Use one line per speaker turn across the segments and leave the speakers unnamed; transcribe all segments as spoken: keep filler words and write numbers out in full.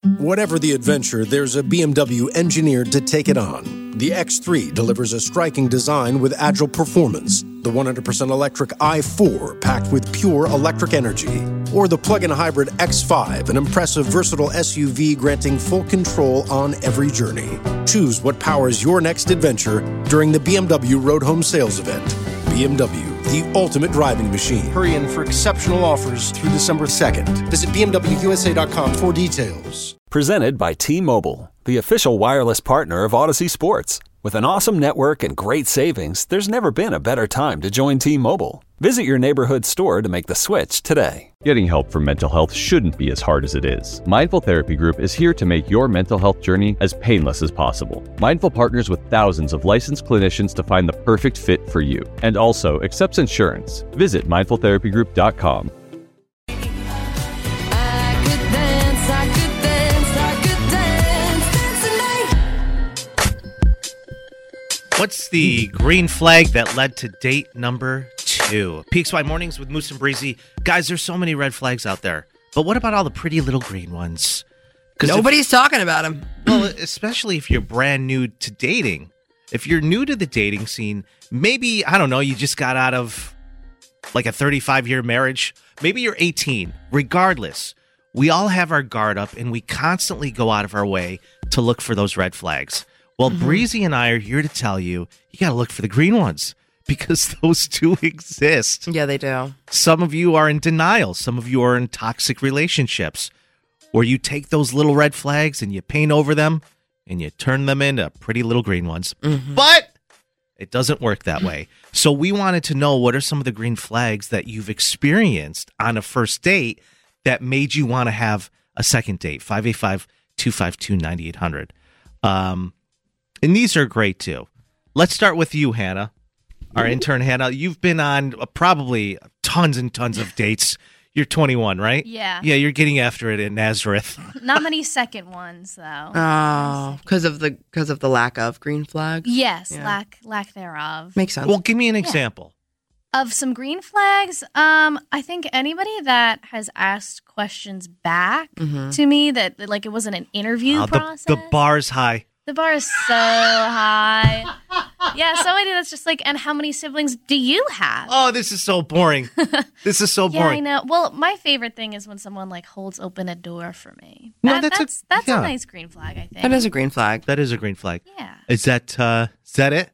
Whatever the adventure, there's a B M W engineered to take it on. The X three delivers a striking design with agile performance. The one hundred percent electric i four packed with pure electric energy. Or the plug-in hybrid X five, an impressive versatile S U V granting full control on every journey. Choose what powers your next adventure during the B M W Road Home Sales Event. B M W, the ultimate driving machine. Hurry in for exceptional offers through December second. Visit B M W U S A dot com for details.
Presented by T-Mobile, the official wireless partner of Odyssey Sports. With an awesome network and great savings, there's never been a better time to join T-Mobile. Visit your neighborhood store to make the switch today.
Getting help for mental health shouldn't be as hard as it is. Mindful Therapy Group is here to make your mental health journey as painless as possible. Mindful partners with thousands of licensed clinicians to find the perfect fit for you, and also accepts insurance. Visit mindful therapy group dot com.
What's the green flag that led to date number two? P X Y Mornings with Moose and Breezy. Guys, there's so many red flags out there. But what about all the pretty little green ones?
Nobody's if, talking about them.
Well, especially if you're brand new to dating. If you're new to the dating scene, maybe, I don't know, you just got out of like a thirty-five-year marriage. Maybe you're eighteen. Regardless, we all have our guard up and we constantly go out of our way to look for those red flags. Well, mm-hmm. Breezy and I are here to tell you, you got to look for the green ones because those do exist.
Yeah, they do.
Some of you are in denial. Some of you are in toxic relationships where you take those little red flags and you paint over them and you turn them into pretty little green ones. Mm-hmm. But it doesn't work that way. So we wanted to know what are some of the green flags that you've experienced on a first date that made you want to have a second date. five eight five, two five two, nine eight hundred. Um... And these are great, too. Let's start with you, Hannah, our intern, Hannah. You've been on uh, probably tons and tons of dates. You're twenty-one, right?
Yeah.
Yeah, you're getting after it in Nazareth.
Not many second ones, though.
Oh, because of the because of the lack of green flags?
Yes,
yeah.
lack lack thereof.
Makes sense.
Well, give me an example.
Yeah. Of some green flags, um, I think anybody that has asked questions back mm-hmm. to me, that, that like it wasn't an interview
uh,
process.
The, the bar's high.
The bar is so high. Yeah, somebody that's just like, and how many siblings do you have?
Oh, this is so boring. This is so boring.
Yeah, I know. Well, my favorite thing is when someone like holds open a door for me.
No,
that,
that's
that's
a,
that's
yeah.
a nice green flag, I think.
That is a green flag.
That is a green flag.
Yeah.
Is that uh, is that it?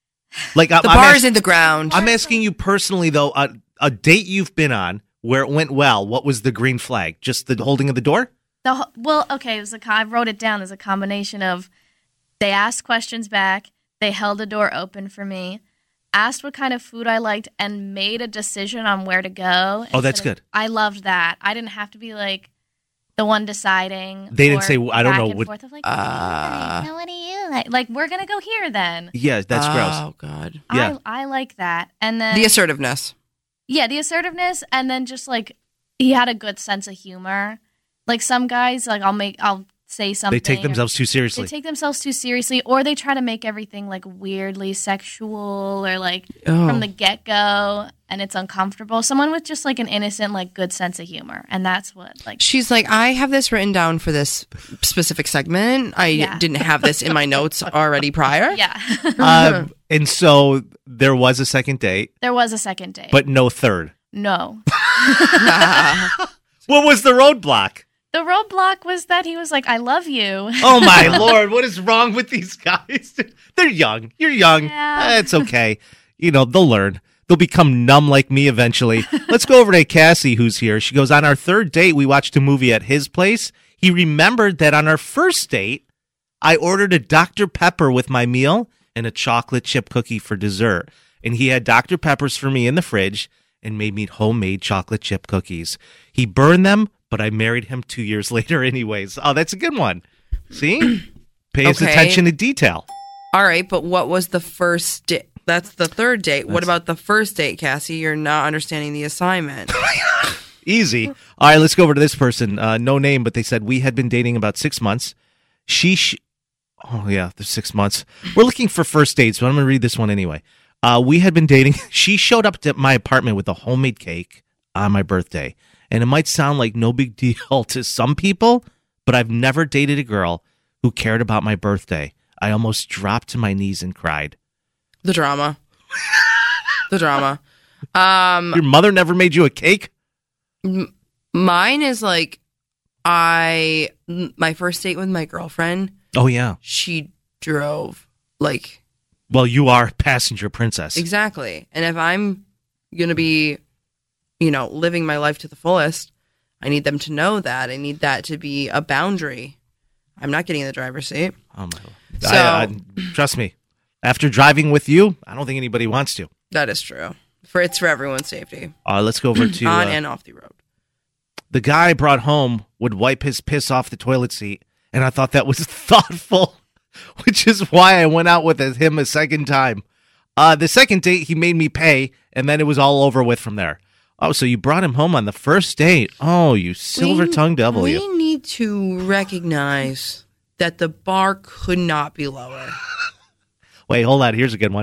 Like
the
I'm
bar
ask-
is in the ground.
I'm asking you personally though, a, a date you've been on where it went well. What was the green flag? Just the holding of the door?
The well, okay. It was a. I wrote it down as a combination of. They asked questions back, they held the door open for me, asked what kind of food I liked, and made a decision on where to go.
Oh, that's good.
Of, I loved that. I didn't have to be like the one deciding.
They didn't say, I don't know. What,
forth of like,
uh,
what do you like? Like, we're going to go here then.
Yeah, that's
oh,
gross.
Oh, God.
Yeah.
I, I like that. And then
the assertiveness.
Yeah, the assertiveness. And then just like, he had a good sense of humor. Like some guys, like I'll make, I'll, say something.
They take themselves too seriously.
They take themselves too seriously, or they try to make everything like weirdly sexual or like oh. from the get-go, and it's uncomfortable. Someone with just like an innocent, like good sense of humor, and that's what like.
She's like, I have this written down for this specific segment. I yeah. didn't have this in my notes already prior.
Yeah.
um, and so there was a second date.
There was a second date,
but no third.
No.
What was the roadblock?
The roadblock was that he was like, I love you.
Oh, my Lord. What is wrong with these guys? They're young. You're young.
Yeah.
Eh, it's okay. You know, they'll learn. They'll become numb like me eventually. Let's go over to Cassie, who's here. She goes, on our third date, we watched a movie at his place. He remembered that on our first date, I ordered a Doctor Pepper with my meal and a chocolate chip cookie for dessert. And he had Doctor Peppers for me in the fridge and made me homemade chocolate chip cookies. He burned them, but I married him two years later anyways. Oh, that's a good one. See? Pays
okay.
attention to detail.
All right, but what was the first date? That's the third date.
That's...
What about the first date, Cassie? You're not understanding the assignment.
Easy. All right, let's go over to this person. Uh, no name, but they said we had been dating about six months. She, sh- oh yeah, there's six months. We're looking for first dates, but I'm going to read this one anyway. Uh, we had been dating. She showed up to my apartment with a homemade cake on my birthday. And it might sound like no big deal to some people, but I've never dated a girl who cared about my birthday. I almost dropped to my knees and cried.
The drama. the drama. Um,
Your mother never made you a cake?
M- mine is like, I, my first date with my girlfriend.
Oh, yeah.
She drove, like.
Well, you are passenger princess.
Exactly. And if I'm going to be, you know, living my life to the fullest, I need them to know that. I need that to be a boundary. I'm not getting in the driver's seat.
Oh, my Lord.
So,
I, I, trust me. After driving with you, I don't think anybody wants to.
That is true. For It's for everyone's safety.
Uh, let's go over to...
On
uh,
and off the road.
The guy I brought home would wipe his piss off the toilet seat, and I thought that was thoughtful, which is why I went out with him a second time. Uh, the second date, he made me pay, and then it was all over with from there. Oh, so you brought him home on the first date. Oh, you silver-tongued devil,
we
you.
We need to recognize that the bar could not be lower.
Wait, hold on. Here's a good one.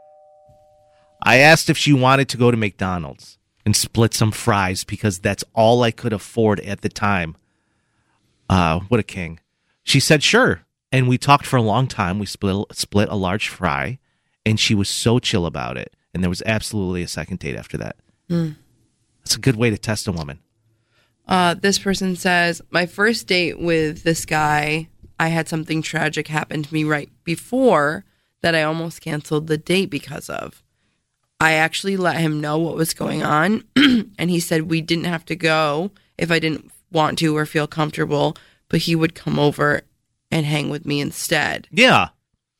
I asked if she wanted to go to McDonald's and split some fries because that's all I could afford at the time. Uh, what a king. She said, sure. And we talked for a long time. We split, split a large fry, and she was so chill about it. And there was absolutely a second date after that. Mm. That's a good way to test a woman.
Uh, this person says, my first date with this guy, I had something tragic happen to me right before that I almost canceled the date because of. I actually let him know what was going on, and he said we didn't have to go if I didn't want to or feel comfortable, but he would come over and hang with me instead.
Yeah.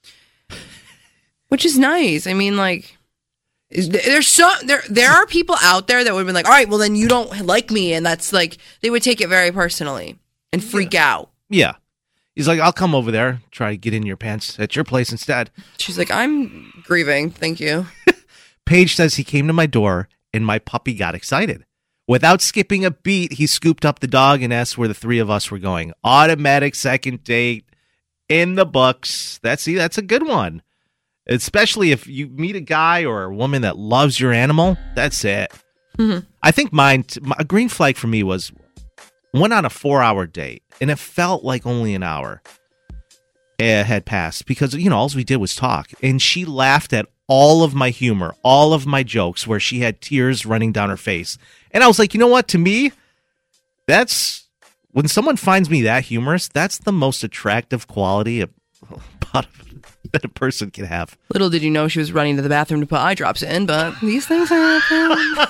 Which is nice. I mean, like, there's so there there are people out there that would have been like, all right, well, then you don't like me, and that's like, they would take it very personally and freak
yeah.
out.
Yeah. He's like, I'll come over there, try to get in your pants at your place instead.
She's like, I'm grieving. Thank you.
Paige says he came to my door and my puppy got excited. Without skipping a beat, he scooped up the dog and asked where the three of us were going. Automatic second date in the books. That's see, that's a good one. Especially if you meet a guy or a woman that loves your animal. That's it. Mm-hmm. I think mine, a green flag for me was went on a four-hour date, and it felt like only an hour it had passed because, you know, all we did was talk. And she laughed at all of my humor, all of my jokes where she had tears running down her face. And I was like, you know what? To me, that's when someone finds me that humorous, that's the most attractive quality of, that a person can have.
Little did you know she was running to the bathroom to put eye drops in, but these things happen.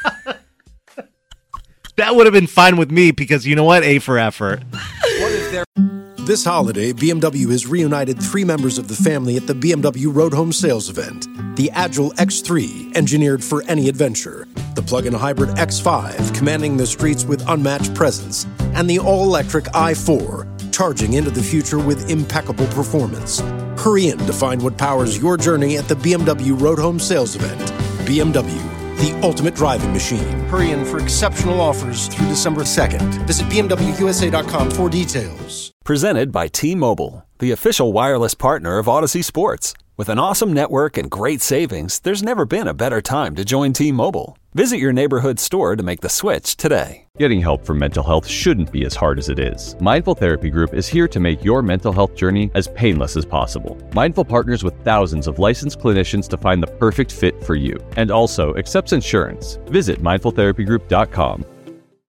That would have been fine with me because, you know what? A for effort.
What if there... This holiday, B M W has reunited three members of the family at the B M W Road Home Sales Event. The Agile X three, engineered for any adventure. The plug-in hybrid X five, commanding the streets with unmatched presence. And the all-electric i four, charging into the future with impeccable performance. Hurry in to find what powers your journey at the B M W Road Home Sales Event. B M W, the ultimate driving machine. Hurry in for exceptional offers through December second. Visit B M W U S A dot com for details.
Presented by T-Mobile, the official wireless partner of Odyssey Sports. With an awesome network and great savings, there's never been a better time to join T-Mobile. Visit your neighborhood store to make the switch today.
Getting help for mental health shouldn't be as hard as it is. Mindful Therapy Group is here to make your mental health journey as painless as possible. Mindful partners with thousands of licensed clinicians to find the perfect fit for you and also accepts insurance. Visit mindful therapy group dot com.